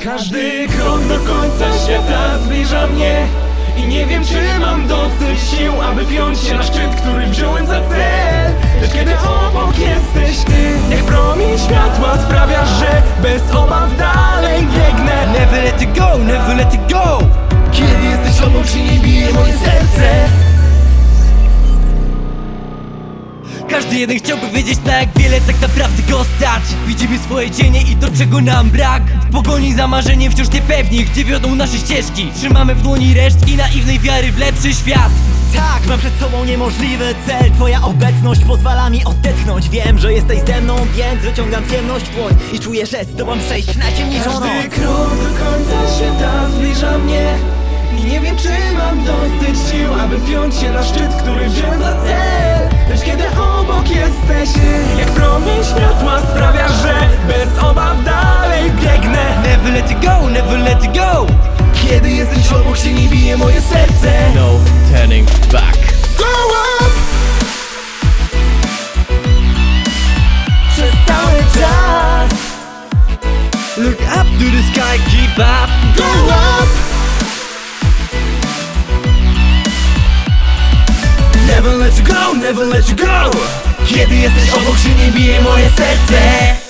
Każdy krok do końca świata zbliża mnie i nie wiem, czy mam dosyć sił, aby piąć się na szczyt, który wziąłem za cel. Lecz kiedy obok jesteś ty, jak promień światła sprawia, że bez obaw dalej biegnę. Never let it go, never let it go. Kiedy jesteś obok, silniej bije moje serce. Każdy jeden chciałby wiedzieć, na jak wiele tak naprawdę go stać. Widzimy swoje cienie i to, czego nam brak. W pogoni za marzeniem wciąż niepewni, gdzie wiodą nasze ścieżki. Trzymamy w dłoni resztki naiwnej wiary w lepszy świat. Tak, mam przed sobą niemożliwy cel. Twoja obecność pozwala mi odetchnąć. Wiem, że jesteś ze mną, więc wyciągam ciemność w dłoń i czuję, że z tobą przejść najciemniejszą noc. Każdy krok do końca świata zbliża mnie i nie wiem, czy mam dosyć sił, aby piąć się na szczyt, który wziąłem za cel. Lecz kiedy obok jesteś, jak promień światła sprawia, że bez obaw dalej biegnę. Never let it go, never let it go. Kiedy jesteś obok, silniej bije moje serce. No turning back. Go up! Przez cały czas. Look up to the sky, keep up. Go up! Never let you go, never let you go. Kiedy jesteś obok, silniej bije moje serce.